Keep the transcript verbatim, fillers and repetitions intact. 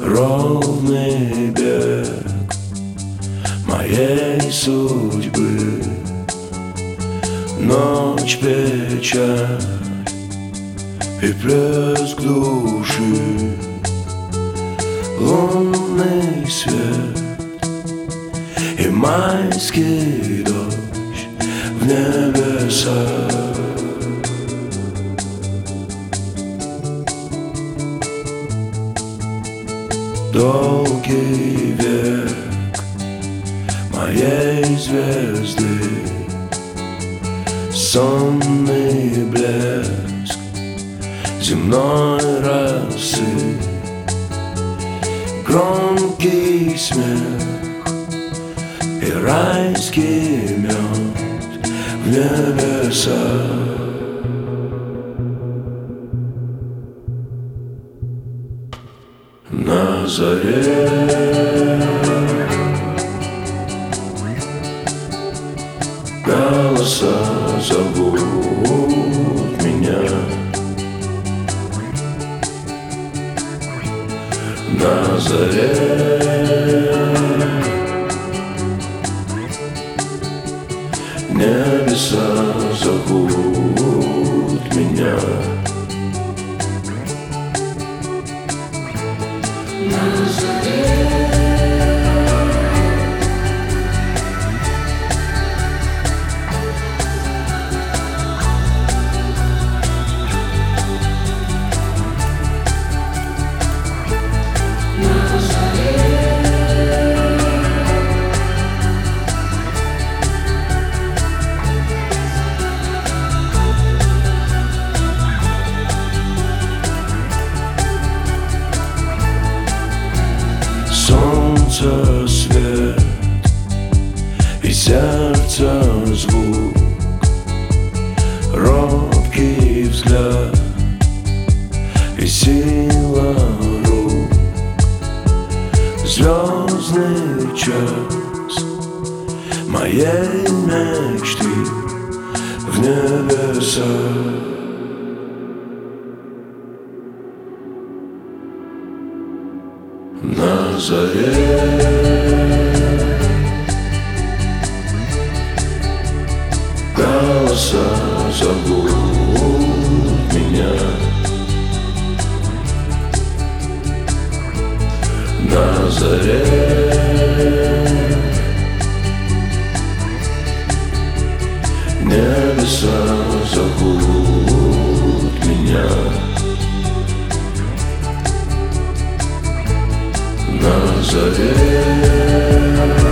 ровный бег моей судьбы. Ночь, печаль и плеск души, лунный свет и майский дождь в небесах. Долгий век моей звезды, сонный блеск земной росы, громкий смех и райский мед в небесах. На заре голоса зовут меня, на заре небеса зовут меня. Солнце свет и сердце звук, робкий взгляд и сила рук, звездный час моей мечты в небесах. На заре голоса зовут меня, на заре небеса зовут меня. На заре